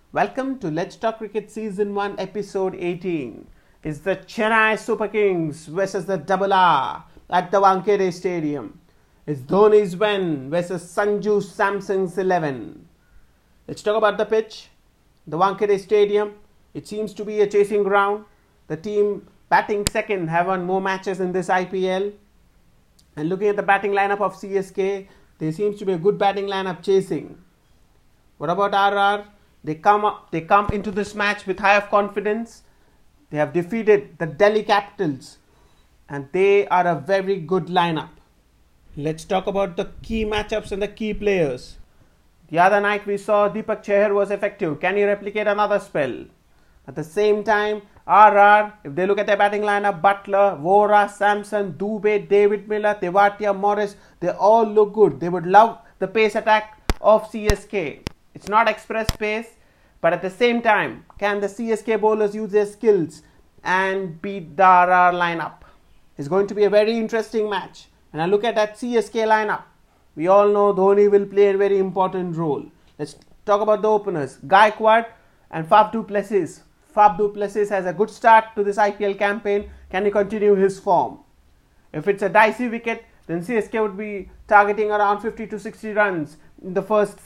Welcome to Let's Talk Cricket Season 1 Episode 18. It's the Chennai Super Kings versus the Double R at the Wankhede Stadium. It's Dhoni's win versus Sanju Samson's 11. Let's talk about the pitch. The Wankhede Stadium, it seems to be a chasing ground. The team batting second have won more matches in this IPL. And looking at the batting lineup of CSK, there seems to be a good batting lineup chasing. What about RR? They come into this match with high of confidence. They have defeated the Delhi Capitals and they are a very good lineup. Let's talk about the key matchups and the key players. The other night we saw Deepak Chahar was effective. Can he replicate another spell? At the same time, RR, if they look at their batting lineup, Buttler, Vohra, Samson, Dubey, David Miller, Tewatia, Morris, they all look good. They would love the pace attack of CSK. It's not express pace, but at the same time, can the CSK bowlers use their skills and beat the RR lineup? It's going to be a very interesting match. And I look at that CSK lineup. We all know Dhoni will play a very important role. Let's talk about the openers. Gaikwad and Faf du Plessis. Faf du Plessis has a good start to this IPL campaign. Can he continue his form? If it's a dicey wicket, then CSK would be targeting around 50 to 60 runs in the first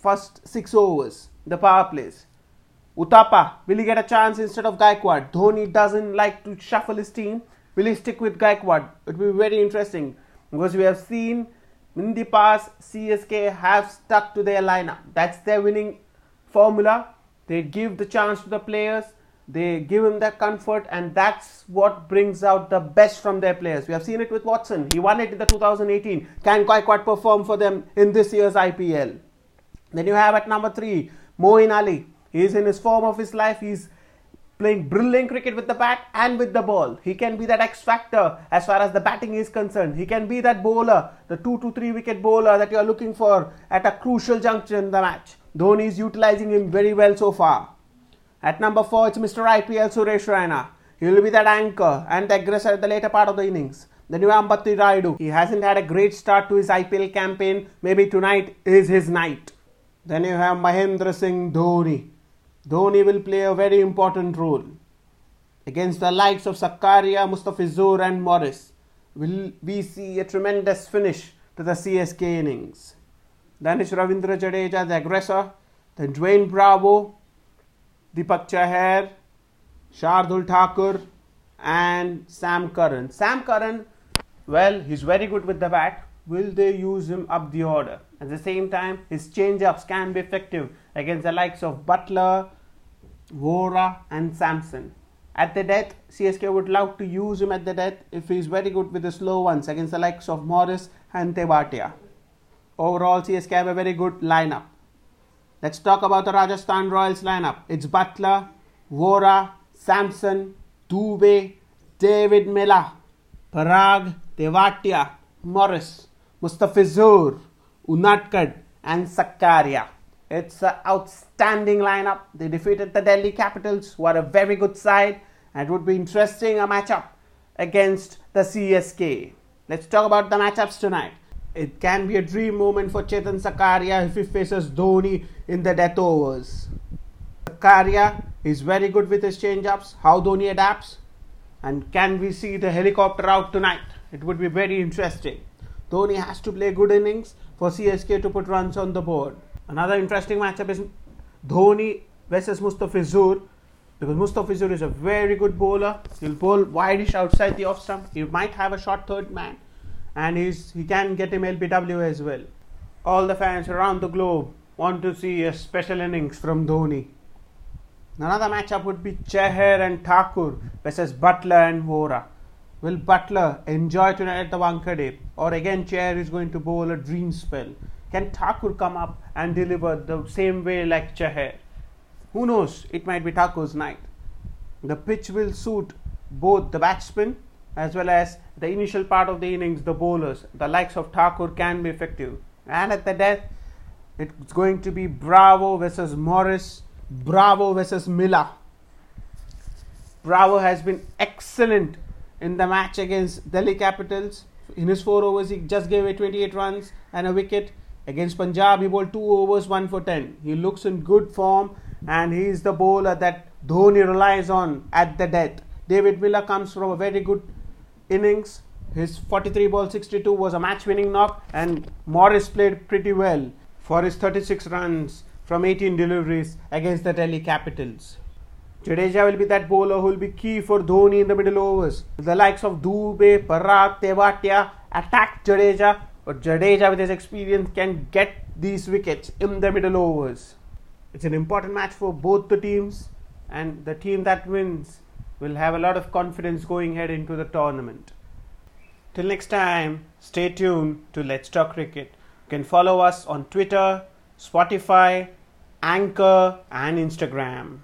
6 overs, the power plays. Uthappa, will he get a chance instead of Gaikwad? Dhoni doesn't like to shuffle his team. Will he stick with Gaikwad? It will be very interesting because we have seen in the past CSK have stuck to their lineup. That's their winning formula. They give the chance to the players. They give them that comfort, and that's what brings out the best from their players. We have seen it with Watson. He won it in the 2018. Can Gaikwad perform for them in this year's IPL? Then you have at number 3, Moeen Ali. He is in his form of his life. He's playing brilliant cricket with the bat and with the ball. He can be that X factor as far as the batting is concerned. He can be that bowler, the 2 to 3 wicket bowler that you are looking for at a crucial juncture in the match. Dhoni is utilizing him very well so far. At number 4, it's Mr. IPL Suresh Raina. He will be that anchor and the aggressor at the later part of the innings. Then you have Ambati Rayudu. He hasn't had a great start to his IPL campaign. Maybe tonight is his night. Then you have Mahendra Singh Dhoni. Dhoni will play a very important role. Against the likes of Sakkariya, Mustafizur and Morris, will we see a tremendous finish to the CSK innings. Then it's Ravindra Jadeja, the aggressor. Then Dwayne Bravo, Deepak Chahar, Shardul Thakur and Sam Curran. Sam Curran, well, he's very good with the bat. Will they use him up the order? At the same time, his change-ups can be effective against the likes of Buttler, Vohra and Samson. At the death, CSK would love to use him at the death if he's very good with the slow ones against the likes of Morris and Tewatia. Overall, CSK have a very good lineup. Let's talk about the Rajasthan Royals lineup. It's Buttler, Vohra, Samson, Dubey, David Miller, Parag, Tewatia, Morris, Mustafizur, Unadkat and Sakkariya. It's an outstanding lineup. They defeated the Delhi Capitals, who are a very good side, and it would be interesting a matchup against the CSK. Let's talk about the matchups tonight. It can be a dream moment for Chetan Sakkariya if he faces Dhoni in the death overs. Sakkariya is very good with his change-ups, how Dhoni adapts, and can we see the helicopter out tonight? It would be very interesting. Dhoni has to play good innings for CSK to put runs on the board. Another interesting matchup is Dhoni versus Mustafizur, because Mustafizur is a very good bowler. He'll bowl wideish outside the off stump. He might have a short third man, and he can get him LBW as well. All the fans around the globe want to see a special innings from Dhoni. Another matchup would be Chahar and Thakur versus Buttler and Vohra. Will Buttler enjoy tonight at the Wankhede, or again Chahar is going to bowl a dream spell? Can Thakur come up and deliver the same way like Chahar? Who knows? It might be Thakur's night. The pitch will suit both the batsmen as well as the initial part of the innings, the bowlers. The likes of Thakur can be effective. And at the death, it's going to be Bravo versus Morris, Bravo versus Miller. Bravo has been excellent in the match against Delhi Capitals. In his 4 overs, he just gave away 28 runs and a wicket. Against Punjab, he bowled 2 overs, 1 for 10. He looks in good form and he is the bowler that Dhoni relies on at the death. David Miller comes from a very good innings. His 43 ball 62 was a match-winning knock, and Morris played pretty well for his 36 runs from 18 deliveries against the Delhi Capitals. Jadeja will be that bowler who will be key for Dhoni in the middle overs. The likes of Dubey, Parag, Tewatia attack Jadeja, but Jadeja with his experience can get these wickets in the middle overs. It's an important match for both the teams, and the team that wins will have a lot of confidence going ahead into the tournament. Till next time, stay tuned to Let's Talk Cricket. You can follow us on Twitter, Spotify, Anchor and Instagram.